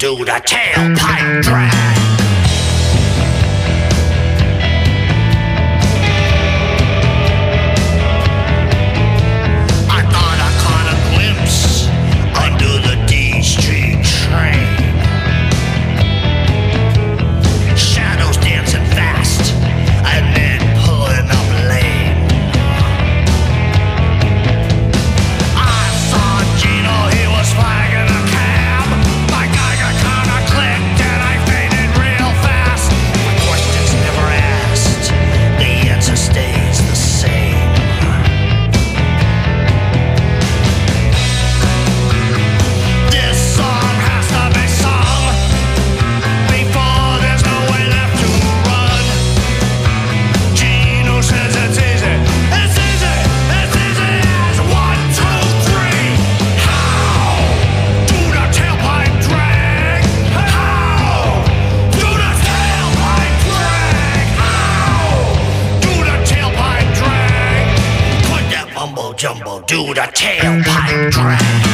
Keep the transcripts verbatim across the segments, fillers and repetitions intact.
do the tailpipe drag. Jumbo, do the tailpipe drag.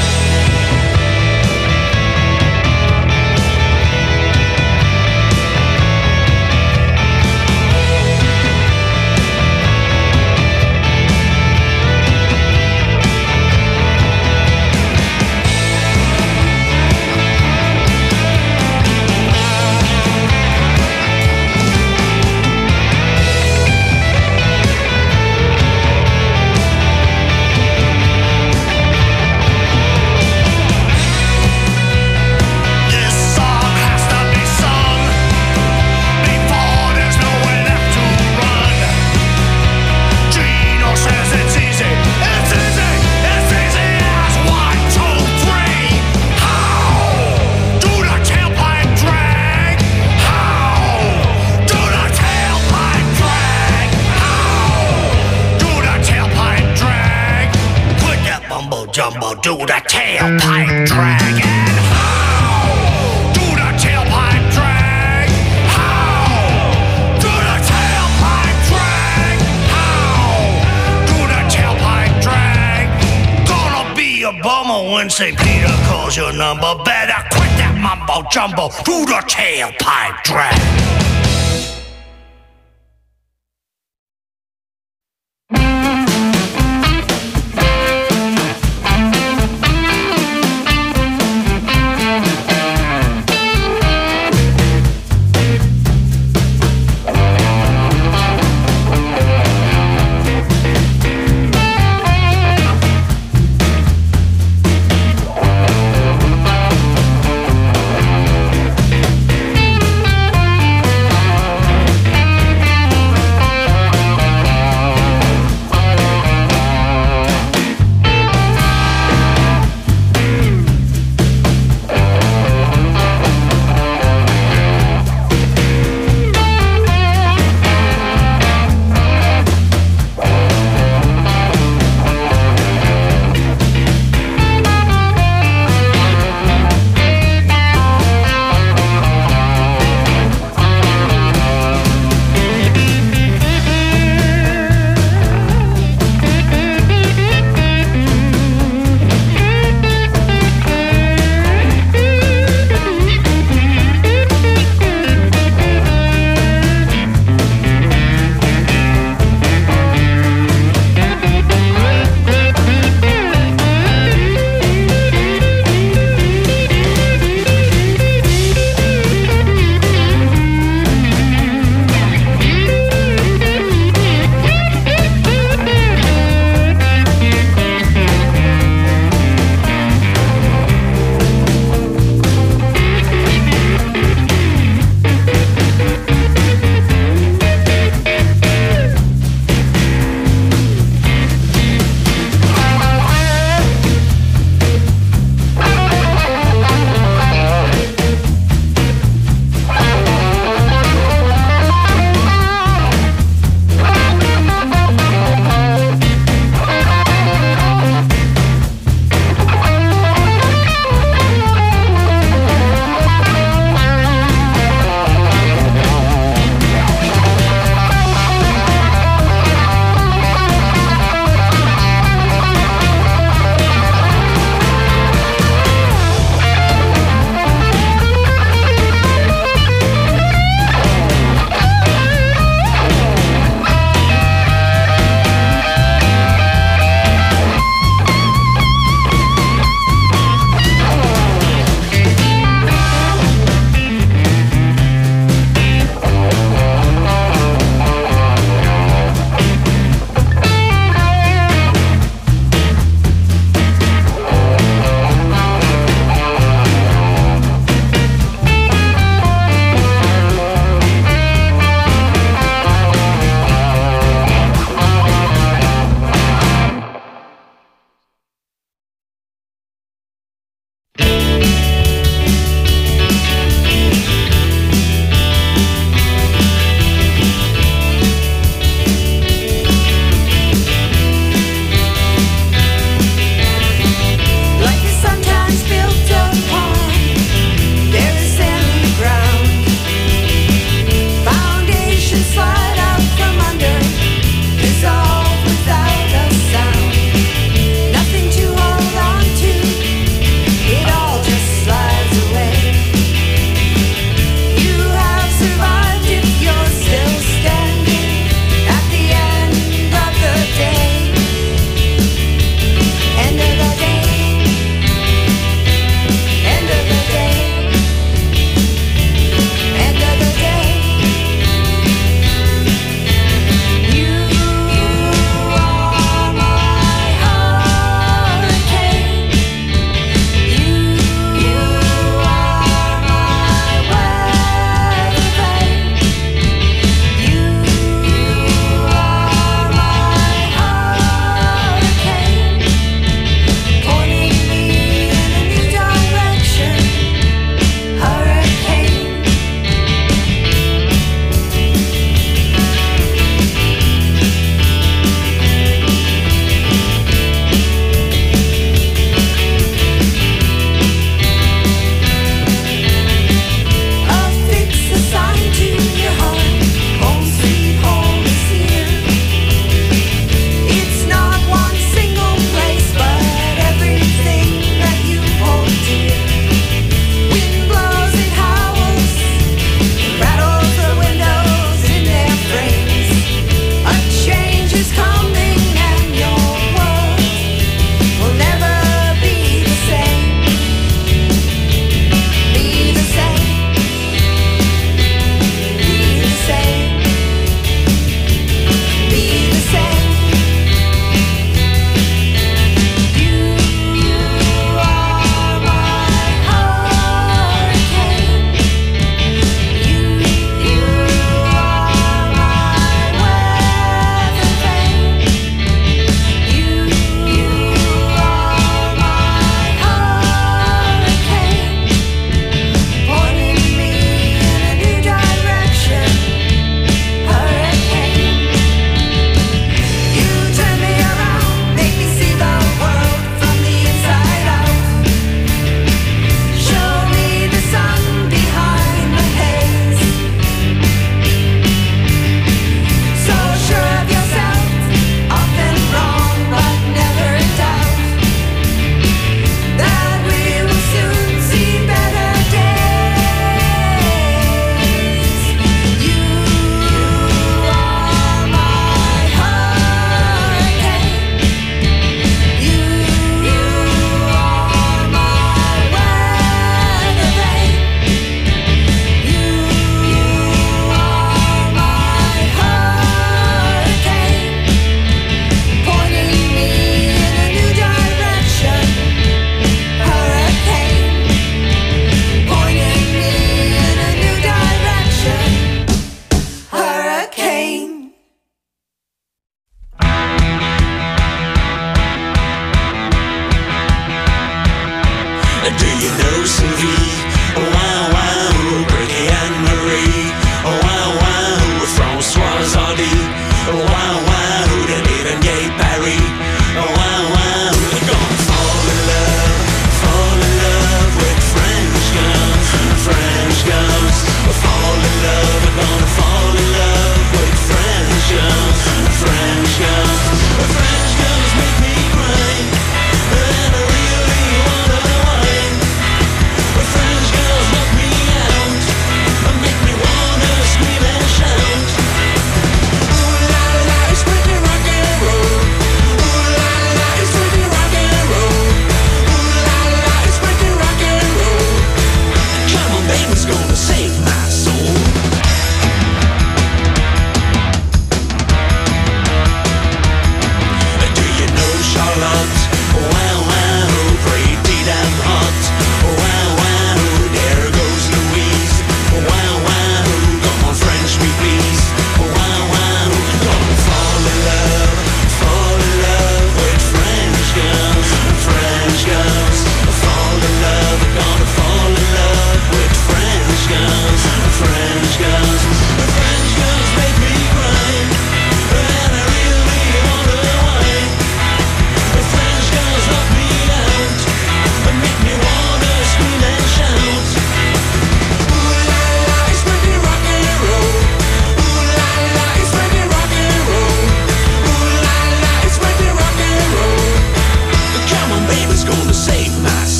Jumbo, do the tailpipe drag. And how? Do the tailpipe drag. How? Do the tailpipe drag. How? Do the tailpipe drag. Gonna be a bummer when Saint Peter calls your number. Better quit that mumbo jumbo. Do the tailpipe drag.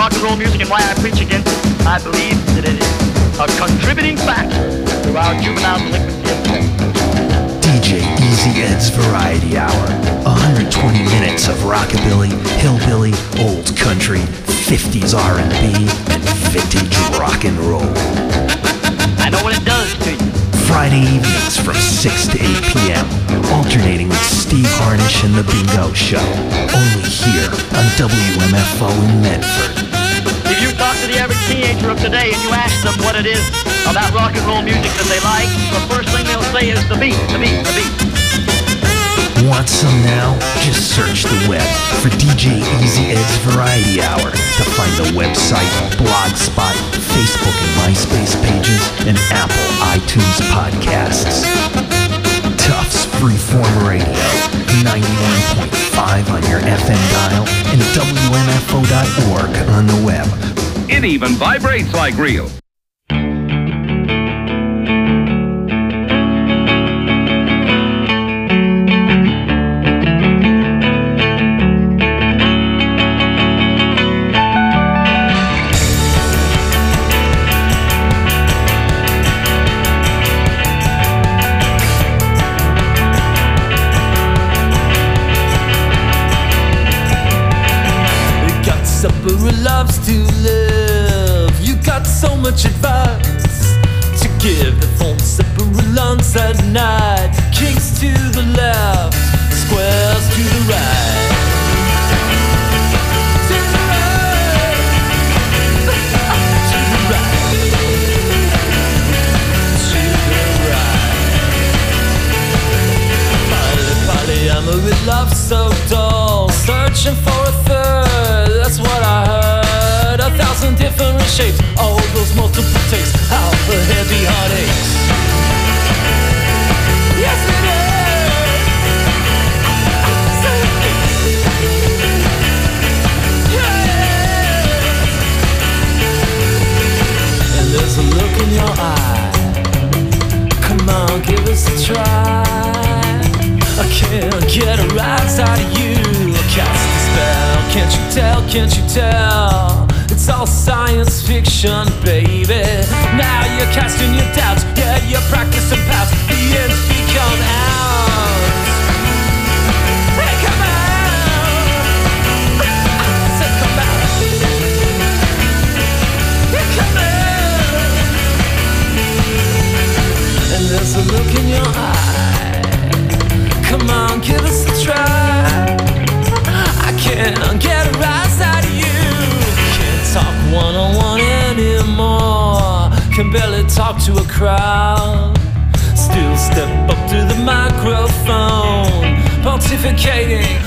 rock and roll music and why I preach against it. I believe that it is a contributing factor to our juvenile delinquency of sex. D J Easy Ed's Variety Hour. one hundred twenty minutes of rockabilly, hillbilly, old country, fifties R and B, and vintage rock and roll. I know what it does to you. Friday evenings from six to eight p.m. Alternating with Steve Harnish and The Bingo Show. Only here on W M F O in Medford. If you talk to the average teenager of today and you ask them what it is about rock and roll music that they like, the first thing they'll say is the beat, the beat, the beat. Want some now? Just search the web for D J Easy Ed's Variety Hour to find the website, Blogspot, Facebook and MySpace pages, and Apple iTunes podcasts. Tufts Freeform Radio, ninety-one point five on your F M dial, and W M F O dot org on the web. It even vibrates like real. Loves to live. You got so much advice to give. The phone separate lunch at night. Kings to the left, squares to the right. To the right. To the right. To the right. Poly, polyamory love so dull. Searching for a third. That's what I heard. A thousand different shapes, all those multiple takes, how the heavy heart aches. Yes it is. Yeah. And there's a look in your eye. Come on, give us a try. I can't get a rise out of you. Cast a spell, can't you tell, can't you tell? It's all science fiction, baby. Now you're casting your doubts, yeah, you're practicing past. The ends become out. Hey, come out. I said come out. Yeah, come out. And there's a look in your eye. Come on, give us a try. I can't get a rise out of you. Can't talk one-on-one anymore. Can barely talk to a crowd. Still step up to the microphone, pontificating.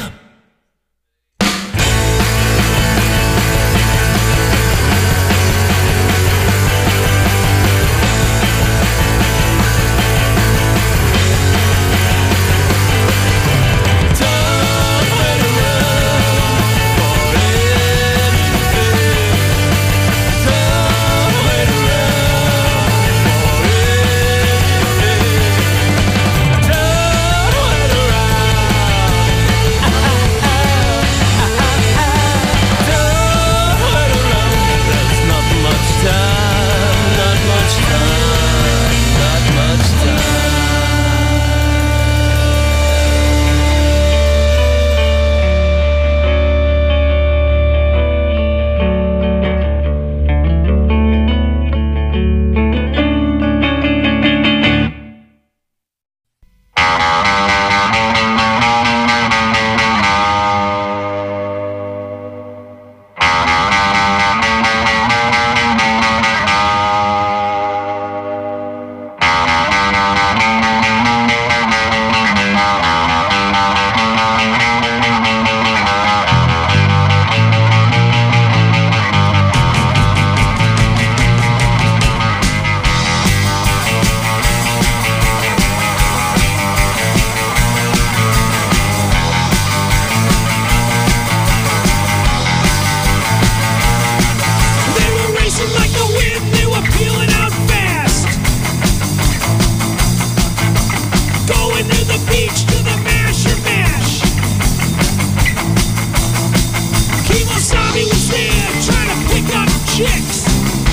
chicks.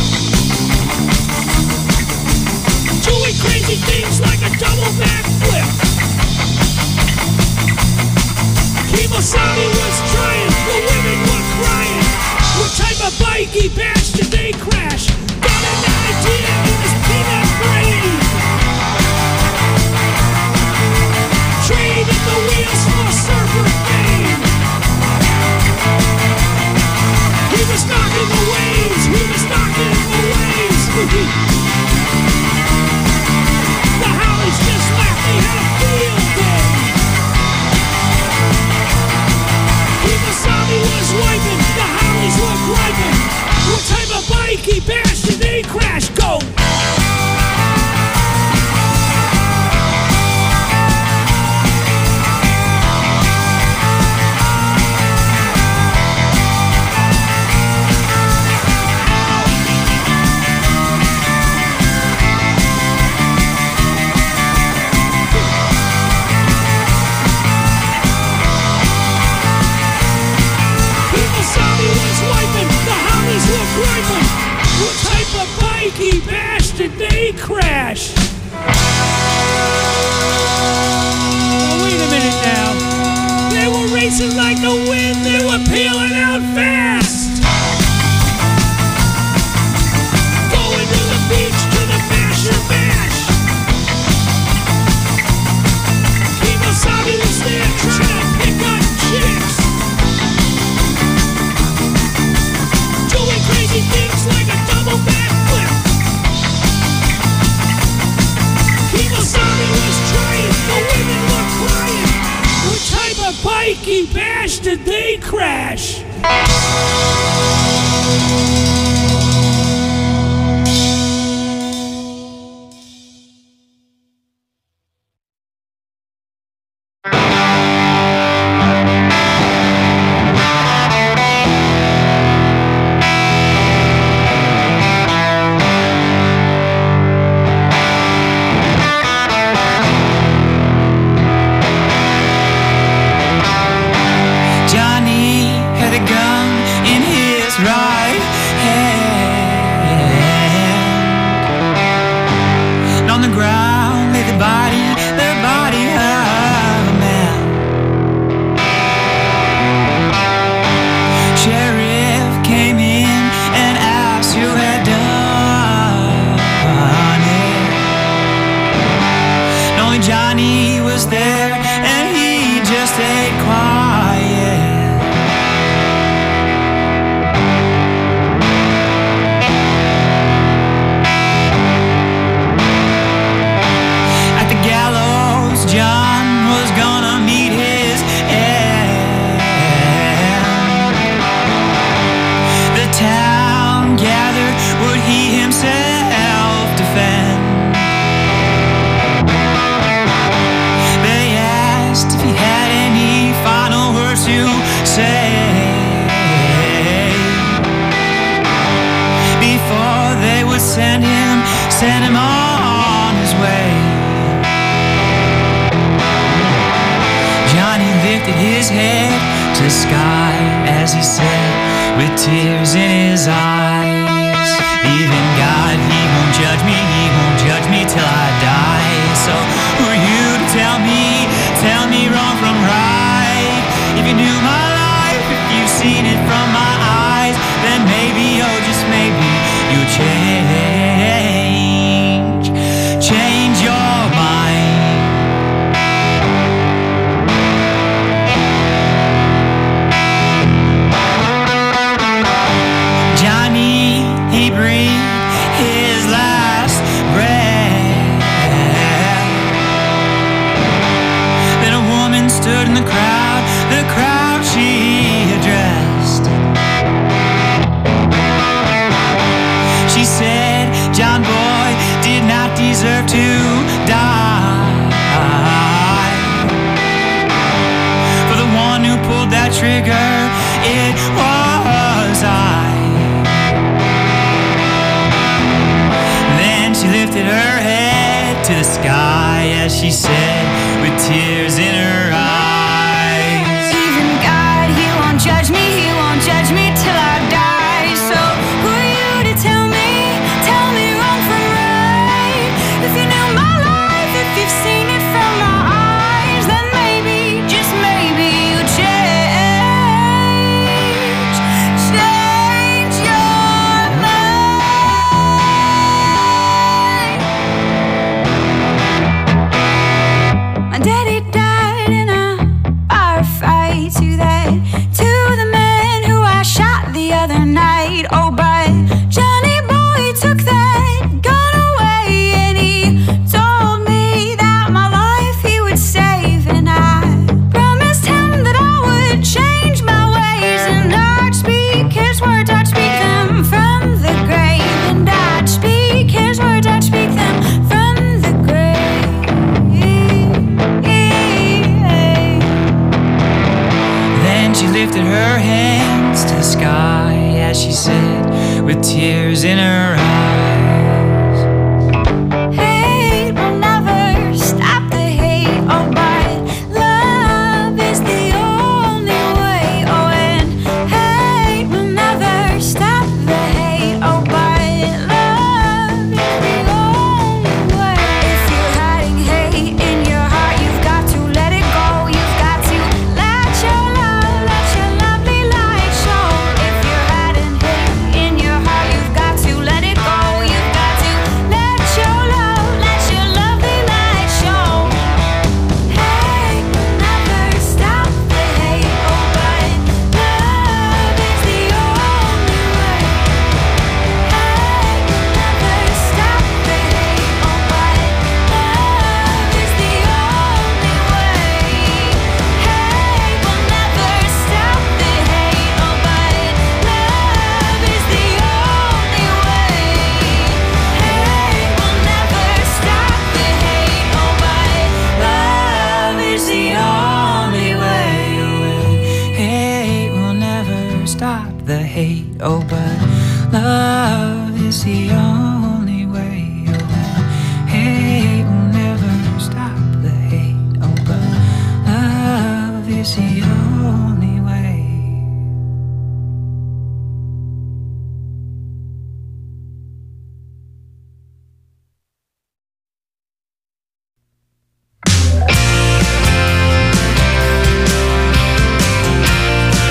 Doing crazy things like a double backflip. Kemosabe was trying, the women were crying. What type of bikey bash did they crash? Got an idea in his peanut brain. Trading the wheels for surfer fame. He was knocking the waves, he was knocking the waves. The Hollies just laughed, they had a field day. Kemosabe was wiping, the Hollies were griping. What type of bikey bash did they crash? Go! What type of bikey bash did they crash? Oh, wait a minute now. They were racing like the wind. They were peeling out fast. Going to the beach to the Basher Bash. Kemosabe was there trying to pick up chicks. Doing crazy things like a double backflip. Kemosabe was trying, the women were crying. What type of bikey bash did they crash? Send him, send him on his way. Johnny lifted his head to the sky as he said, with tears in his eyes, even God, he won't judge me, he won't judge me till I die. So who are you to tell me, tell me wrong from right? If you knew my life, if you've seen it from my eyes, then maybe, oh just maybe, you'll change, change your mind. Johnny, he breathed his last breath. Then a woman stood in the crowd, the crowd she addressed. She said, John boy did not deserve to die. For the one who pulled that trigger, it was I. Then she lifted her head to the sky as she said, with tears in her eyes, even God, he won't judge me, he won't judge me till I die. So who are you she said with tears in her eyes. Hate will never stop the hate, oh, but love is the only way. Oh, and hate will never stop the hate, oh, but love is the only way. If you're hiding hate in your heart, you've got to let it go. You've got to let your love, let your lovely light show. If you're hiding hate in your heart, you've got to let it go. You've got to let your love, let your lovely light show. Hate will never stop the hate, oh, but love is the only way. Hate will never stop the hate, oh, but love is the only way. Hate will never stop the hate, oh, but love is the only way. Hate will never stop the hate, oh, but love is the only way. Hate will never stop the hate, oh, but love is the only way. Hate will never stop the hate, oh, but love is the only way.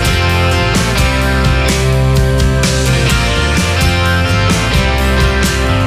Hate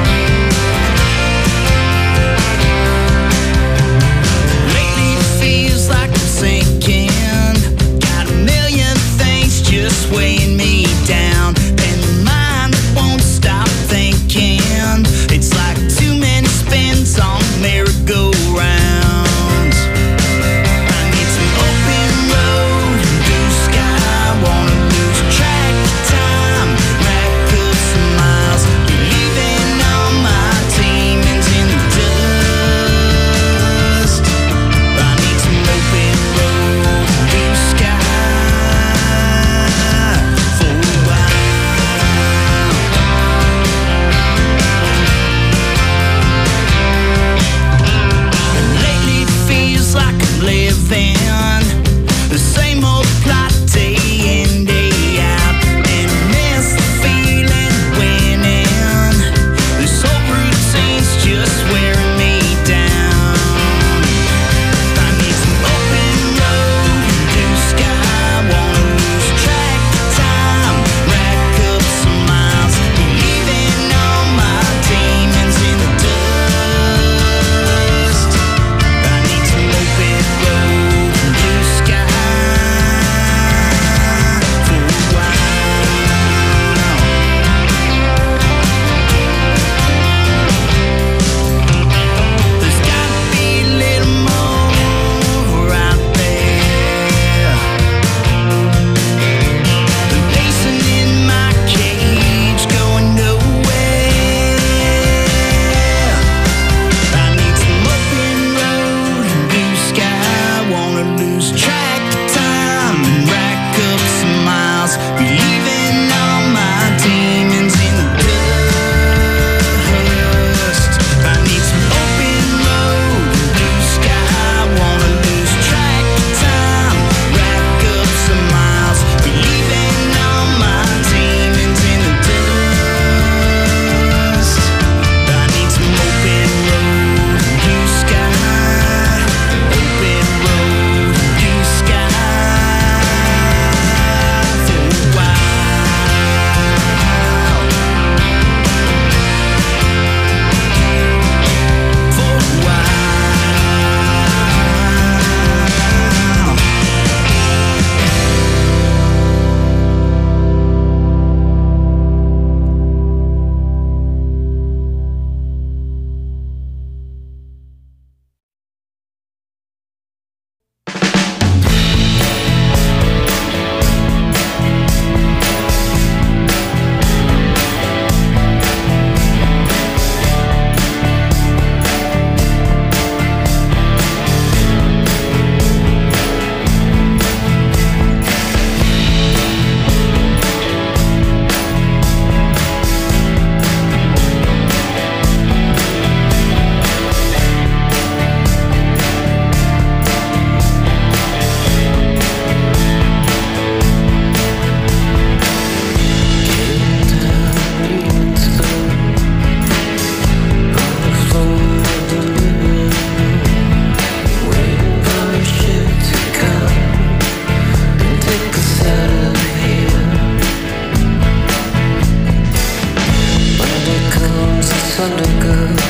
thunder goes,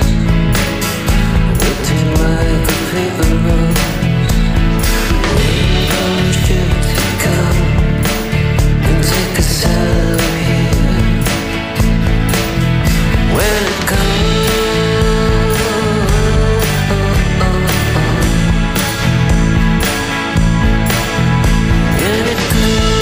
wilting like a paper rose. Waiting for a ship to come and take us out of here. When it comes, when it comes.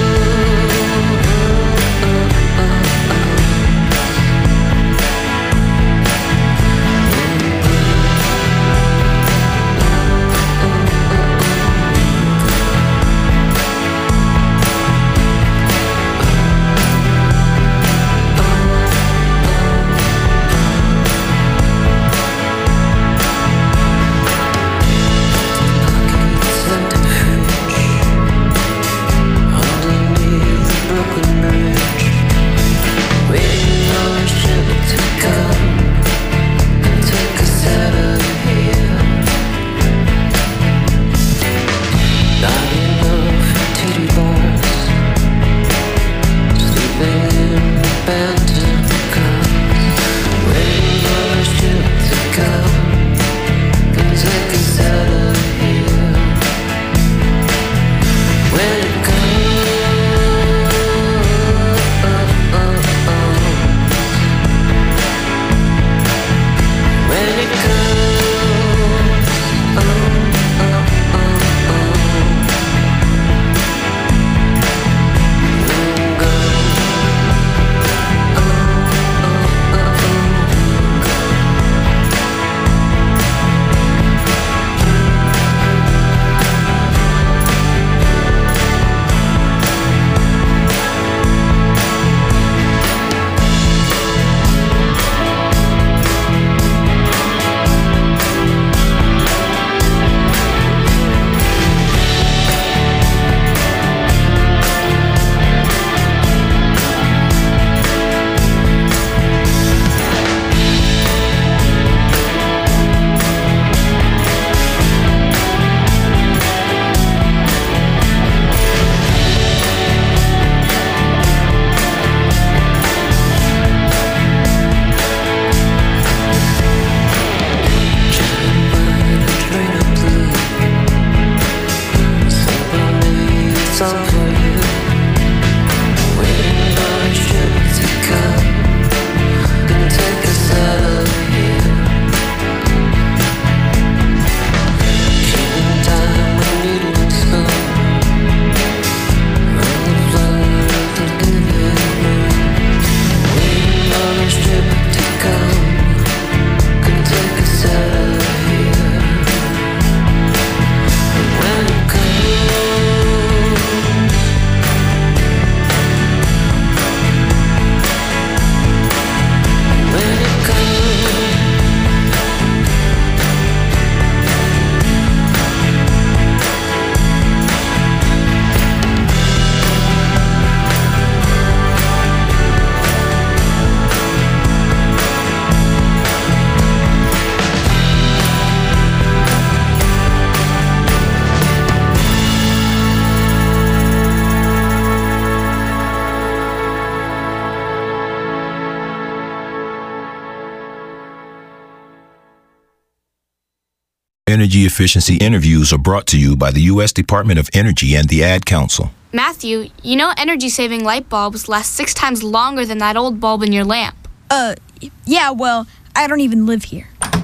Energy efficiency interviews are brought to you by the U S Department of Energy and the Ad Council. Matthew, you know energy-saving light bulbs last six times longer than that old bulb in your lamp. Uh, yeah, well, I don't even live here.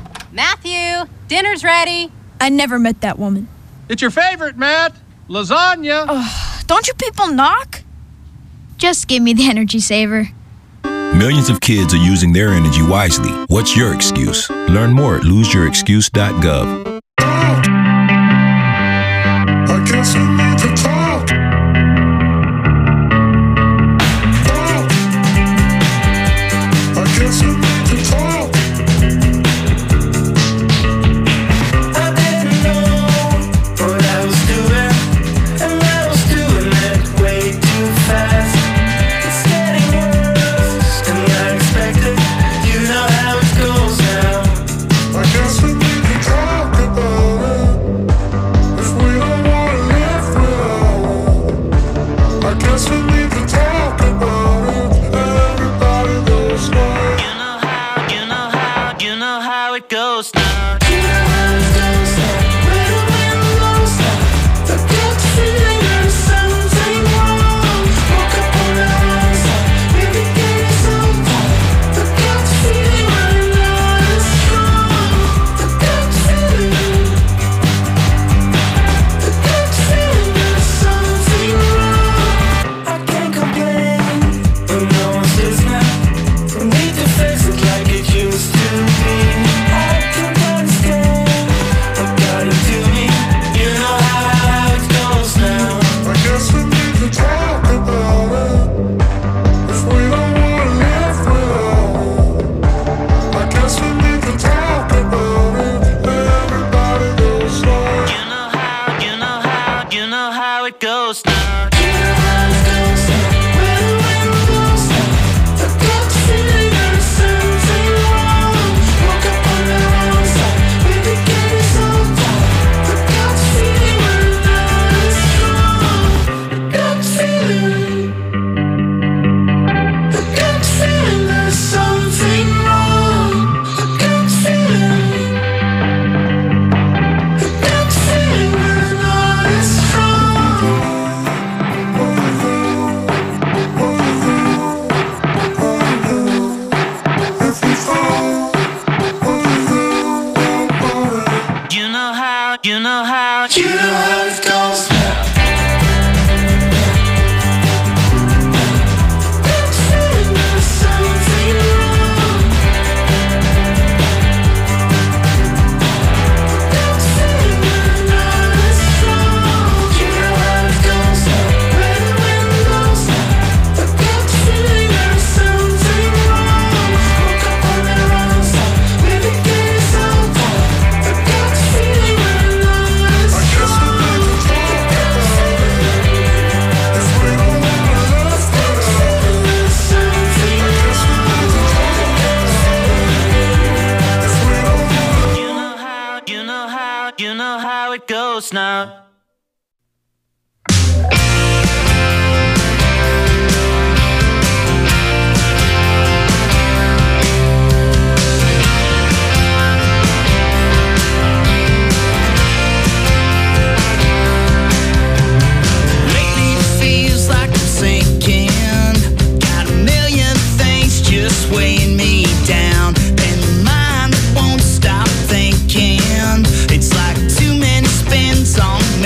Matthew, dinner's ready. I never met that woman. It's your favorite, Matt. Lasagna. Uh, don't you people knock? Just give me the energy saver. Millions of kids are using their energy wisely. What's your excuse? Learn more at lose your excuse dot gov. I guess we need to talk. Talk. I guess we need to talk. I didn't know what I was doing, and I was doing it way too fast. It's getting worse than I expected. You know how it goes now. I guess we need to talk. close now. Lately it feels like I'm sinking. Got a million things just weighing me down. And the mind that won't stop thinking. It's like too many spins on me.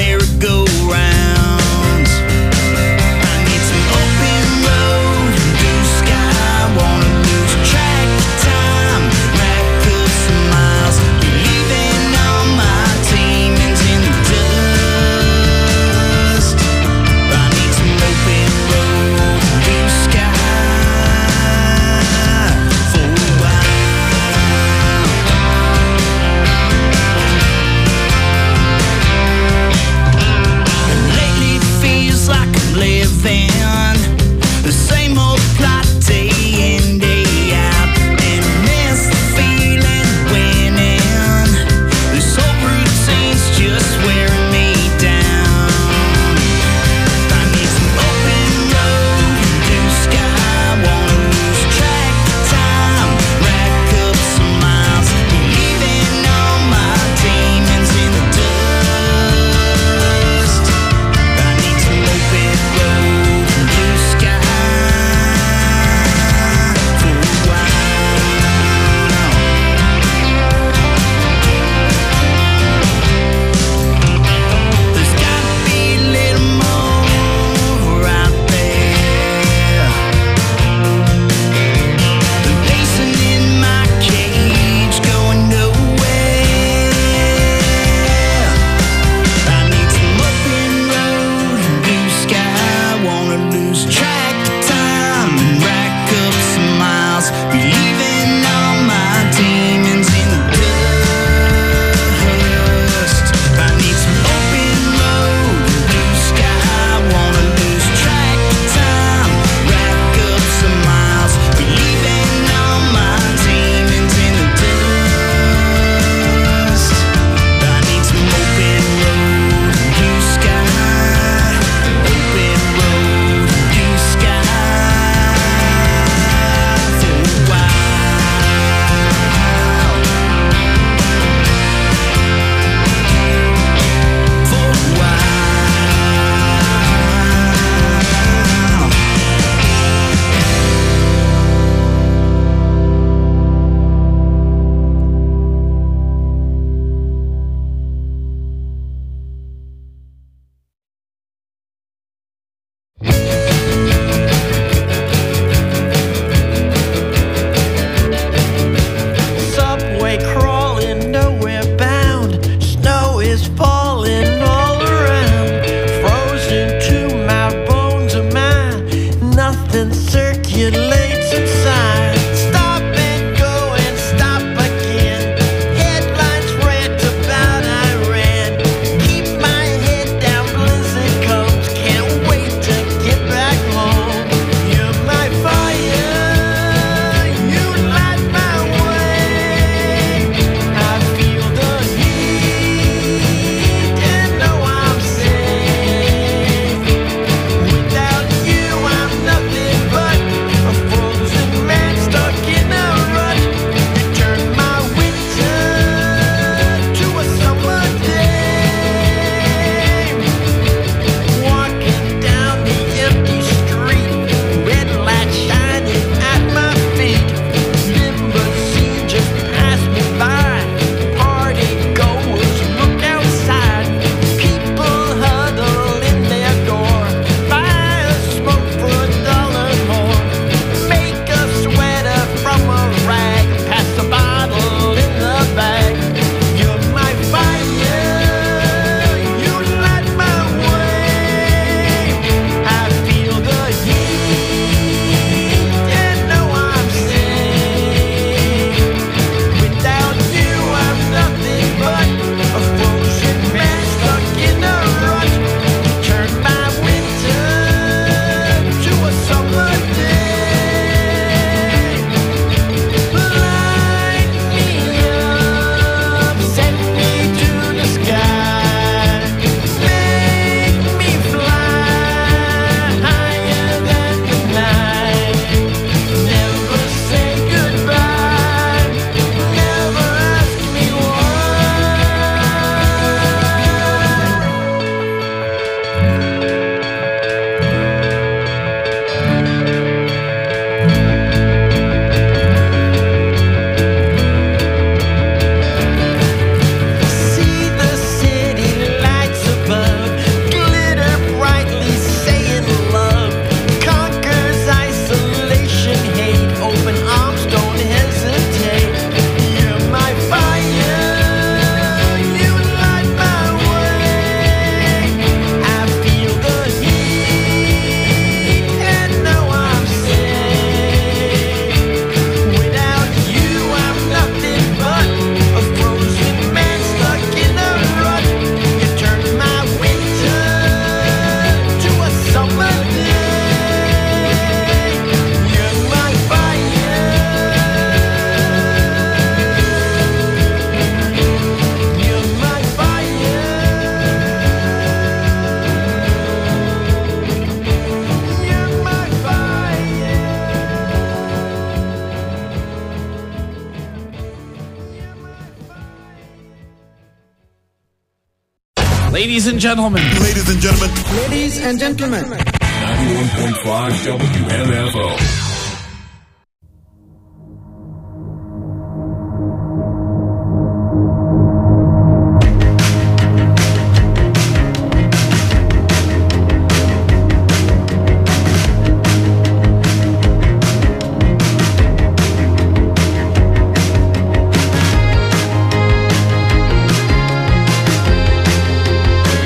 Ladies and gentlemen. Ladies and gentlemen. Ladies and gentlemen. ninety-one point five W M F O.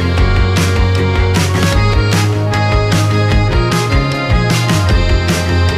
Thank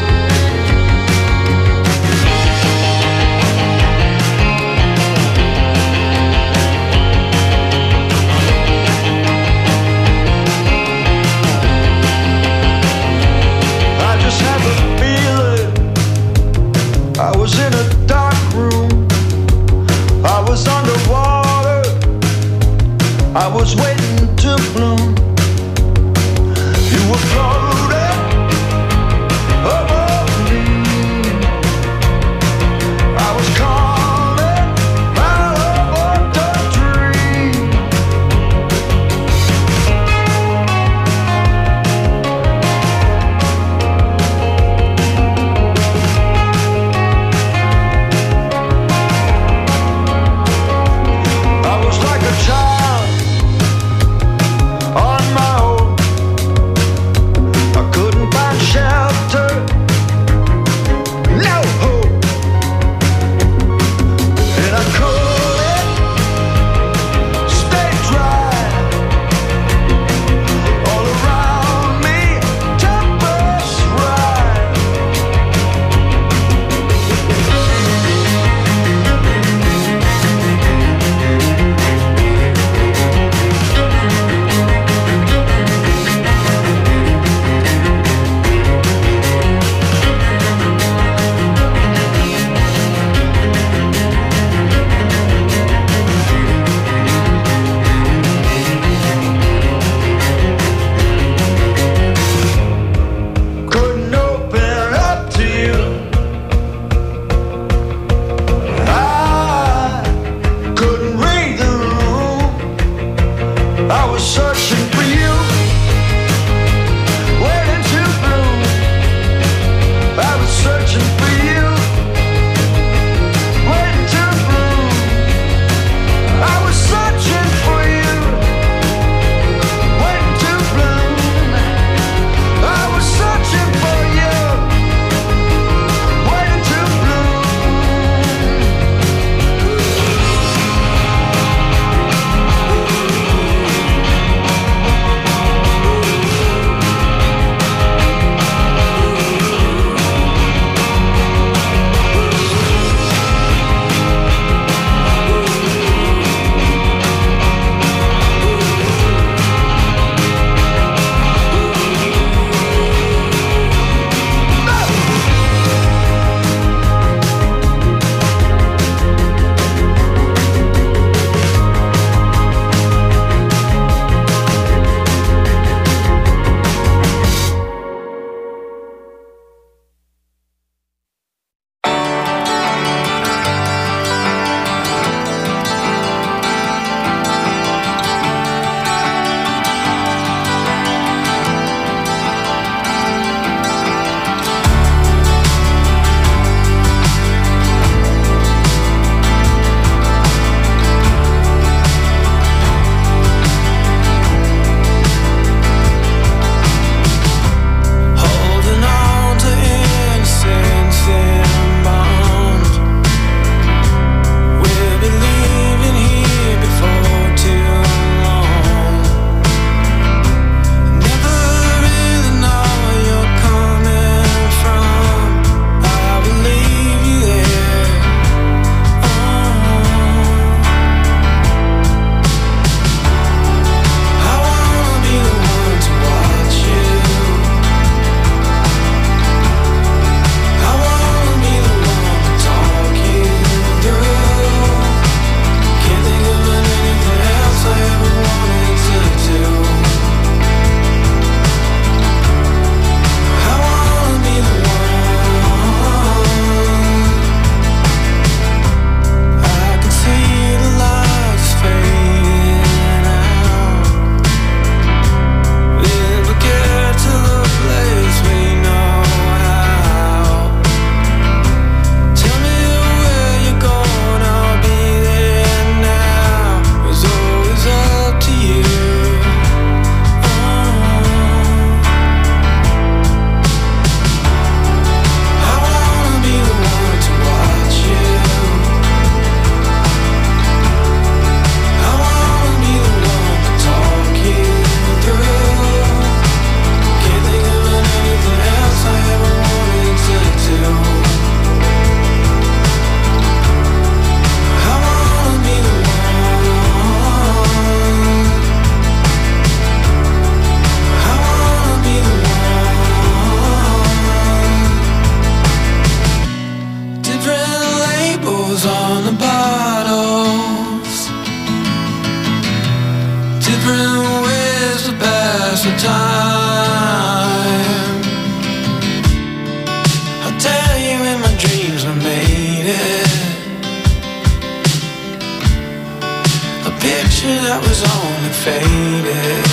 that was only faded.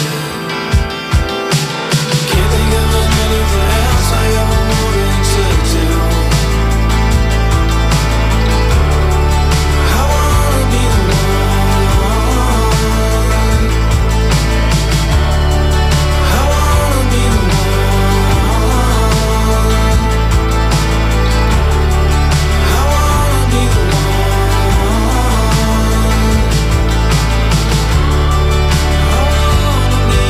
Can't think of anything else I ever wanted to do. I wanna be the one. I wanna be the one. I wanna be the one. I wanna be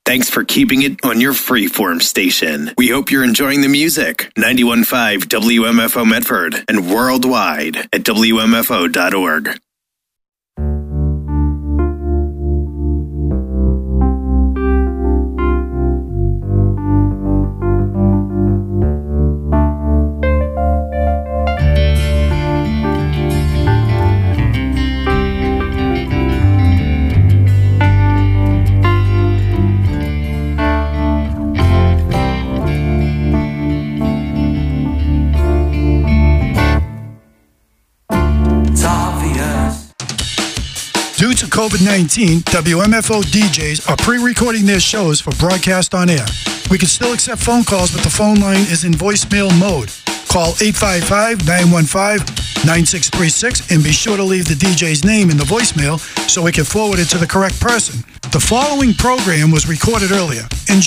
Thanks for keeping it on your freeform station. We hope you're enjoying the music. ninety-one point five W M F O Medford and worldwide at W M F O dot org. Due to COVID nineteen, W M F O D Js are pre-recording their shows for broadcast on air. We can still accept phone calls, but the phone line is in voicemail mode. Call eight five five, nine one five, nine six three six and be sure to leave the D J's name in the voicemail so we can forward it to the correct person. The following program was recorded earlier. Enjoy.